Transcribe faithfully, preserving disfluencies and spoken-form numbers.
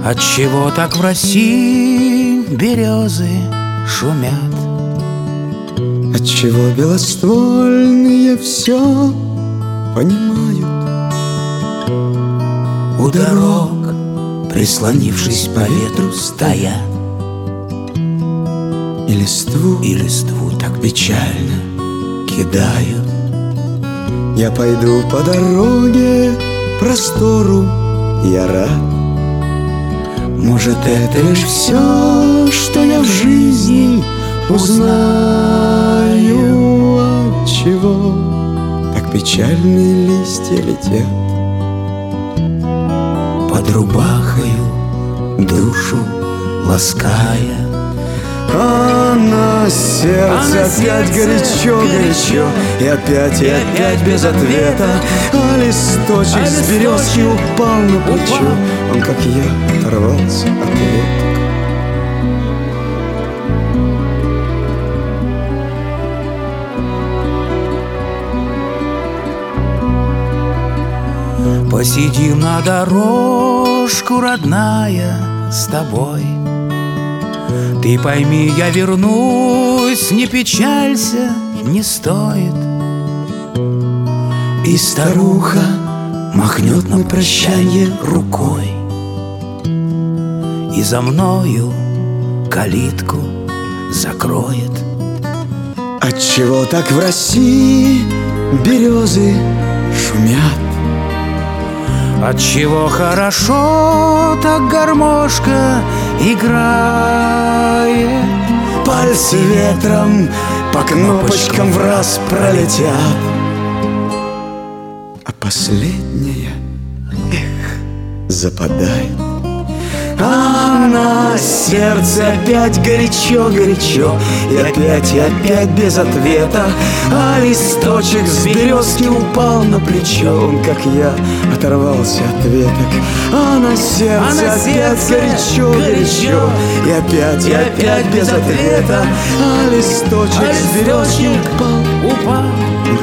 Отчего так в России березы шумят? Отчего белоствольные все понимают? У дорог, прислонившись по ветру, стоят, И листву, и листву так печально кидают. Я пойду по дороге простору, я рад. Может, это лишь все, что я в жизни узнаю. Отчего так печальные листья летят Под рубахою душу лаская. А на сердце А на опять сердце горячо-горячо, И опять, и опять без ответа. А листочек А с березки листочек упал на плечо. упал. Он, как я, оторвался от веток. Посидим на дорожку, родная, с тобой. Ты пойми, я вернусь, не печалься, не стоит. И старуха махнет на прощанье рукой, и за мною калитку закроет. Отчего так в России березы шумят? Отчего хорошо так гармошка играет? Пальцы ветром по кнопочкам в раз пролетят, а последняя, эх, западает. А на сердце опять горячо-горячо, И опять, и опять без ответа. А листочек с березки упал на плечо. Он, как я, оторвался от веток. А на сердце, А на опять сердце горячо-горячо, И опять, и опять без ответа. А листочек А с березки листочек упал, упал. Он,